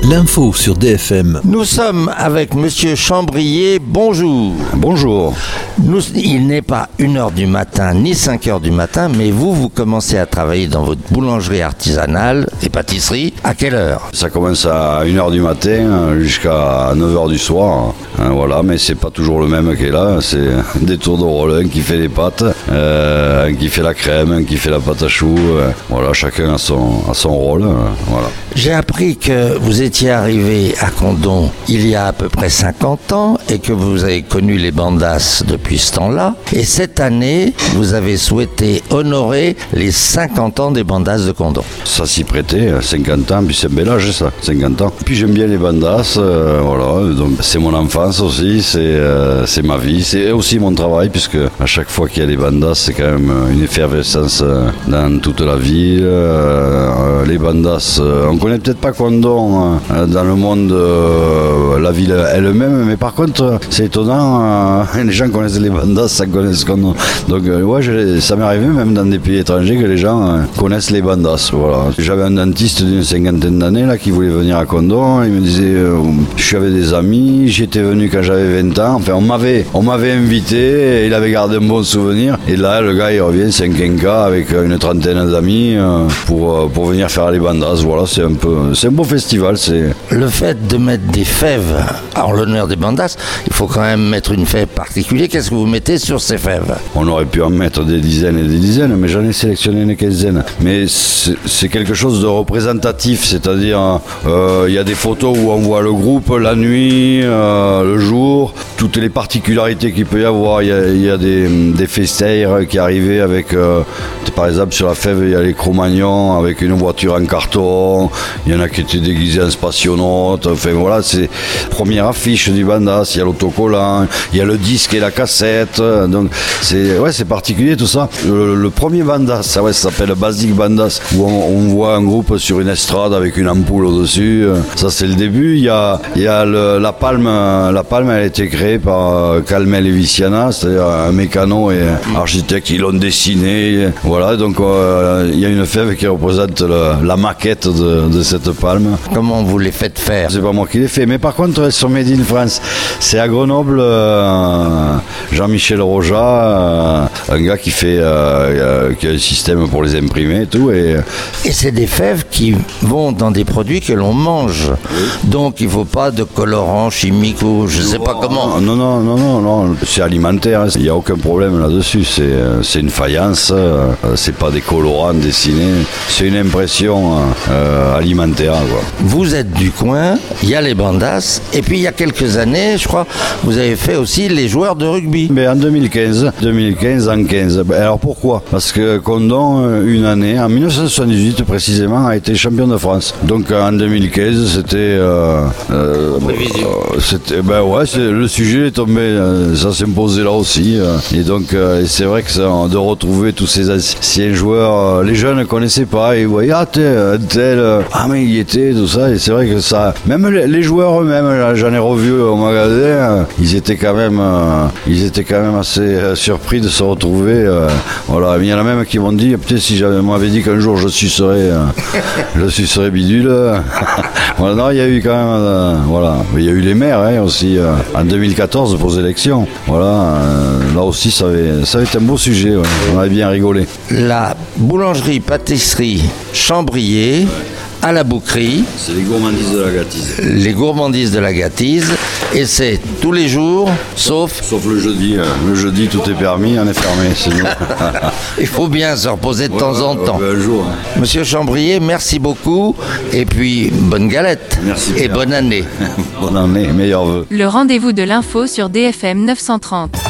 L'info sur DFM. Nous sommes avec Monsieur Chambrier. Bonjour. Bonjour. Il n'est pas 1h du matin ni 5h du matin, mais vous commencez à travailler dans votre boulangerie artisanale et pâtisserie. À quelle heure? Ça commence à 1h du matin jusqu'à 9h du soir. Voilà, mais c'est pas toujours le même qui est là. C'est des tours de rôle, un qui fait les pâtes, un qui fait la crème, un qui fait la pâte à choux. Voilà, chacun a son rôle. Voilà. J'ai appris que vous étiez arrivé à Condom il y a à peu près 50 ans et que vous avez connu les bandas depuis ce temps-là. Et cette année, vous avez souhaité honorer les 50 ans des bandas de Condom. Ça s'y prêtait, 50 ans, puis c'est un bel âge ça, 50 ans. Puis j'aime bien les bandas, voilà, donc c'est mon enfance aussi, c'est ma vie, c'est aussi mon travail, puisque à chaque fois qu'il y a des bandas, c'est quand même une effervescence dans toute la ville. Les bandas, on connaît peut-être pas Condom dans le monde, la ville elle-même, mais par contre, c'est étonnant, les gens connaissent les bandas, ça connaissent Condom. Donc ouais, ça m'est arrivé même dans des pays étrangers que les gens connaissent les bandas. Voilà. J'avais un dentiste d'une cinquantaine d'années là qui voulait venir à Condom, il me disait je suis avec des amis, j'étais venu quand j'avais 20 ans, enfin on m'avait invité, et il avait gardé un bon souvenir, et là le gars il revient, c'est un quinca avec une trentaine d'amis pour venir faire les bandas. Voilà, c'est un beau festival. Le fait de mettre des fèves en l'honneur des bandas, il faut quand même mettre une fève particulière. Qu'est-ce que vous mettez sur ces fèves? On aurait pu en mettre des dizaines et des dizaines, mais j'en ai sélectionné une quinzaine. Mais c'est quelque chose de représentatif, c'est-à-dire il y a des photos où on voit le groupe la nuit, le jour, toutes les particularités qu'il peut y avoir. Il y a des festaires qui arrivaient avec, par exemple sur la fève, il y a les Cro-Magnons avec une voiture en carton, il y en a qui étaient déguisés en spationautes, enfin voilà, c'est la première affiche du bandas, il y a l'autocollant, il y a le disque et la cassette, donc c'est particulier tout ça. Le premier bandas, ça s'appelle Basic Bandas, où on voit un groupe sur une estrade avec une ampoule au-dessus, ça c'est le début. Il y a la palme elle a été créée par Calmel et Viciana, c'est-à-dire un mécano et un architecte qui l'ont dessiné, voilà, donc il y a une fève qui représente la maquette de cette palme. Comment vous les faites faire? C'est pas moi qui les fais, mais par contre elles sont made in France. C'est à Grenoble, Jean-Michel Roja, un gars qui a un système pour les imprimer et tout. Et c'est des fèves qui vont dans des produits que l'on mange. Oui. Donc il ne faut pas de colorant chimique ou je ne sais pas comment. Non, c'est alimentaire, il n'y a aucun problème là-dessus. C'est une faïence, c'est pas des colorants dessinés, c'est une impression alimentaire, quoi. Vous êtes du coin, il y a les bandas, et puis il y a quelques années, je crois, vous avez fait aussi les joueurs de rugby. Mais en 2015 en 15. Alors pourquoi? Parce que Condom, une année, en 1978 précisément, a été champion de France. Donc en 2015, c'était... le sujet est tombé, ça s'imposait là aussi. Et donc c'est vrai que de retrouver tous ces anciens joueurs, les jeunes ne connaissaient pas, et ils voyaient, mais il y était, tout ça, et c'est vrai que ça... Même les joueurs eux-mêmes, j'en ai revu au magasin, ils étaient quand même assez surpris de se retrouver. Voilà, il y en a même qui m'ont dit, peut-être si m'avais dit qu'un jour je sucerais bidule. Voilà, non, il y a eu quand même, il y a eu les maires aussi en 2014 pour les élections. Voilà, là aussi ça avait été un beau sujet. Ouais. On avait bien rigolé. La boulangerie pâtisserie Chambrier à la Bouquerie. C'est les gourmandises de la Gâtise. Les gourmandises de la Gâtise. Et c'est tous les jours, sauf le jeudi. Le jeudi, tout est permis, on est fermé. C'est nous. Il faut bien se reposer de temps en temps. Un jour. Monsieur Chambrier, merci beaucoup. Et puis, bonne galette. Merci. Et bonne année. Bonne année, meilleurs vœux. Le rendez-vous de l'info sur DFM 930.